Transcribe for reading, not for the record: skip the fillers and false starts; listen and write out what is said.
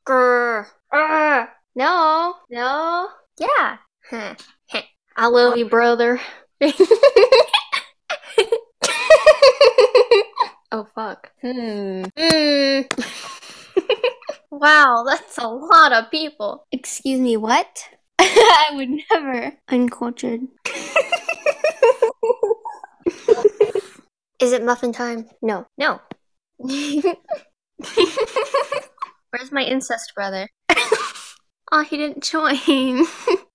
Grr. No. No. Yeah. I love you, brother. Oh, fuck. Wow, that's a lot of people. Excuse me, what? I would never. Uncultured. Is it muffin time? No. No. Where's my incest brother? Oh, he didn't join.